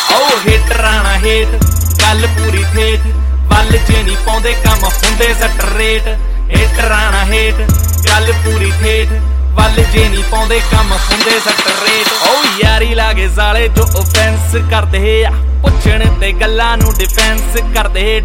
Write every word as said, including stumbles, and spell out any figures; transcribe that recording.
ओ हेटराना hate गल पूरी ठेठ वल च नहीं पाउंदे कम हुंदे सट रेट हेटराना हेट गल पूरी ठेठ वल जे नहीं पाउंदे कम हुंदे सट रेट ओ यारी लागे साले जो ऑफेंस करदे आ पुछण ते गल्लां नूं डिफेंस करदे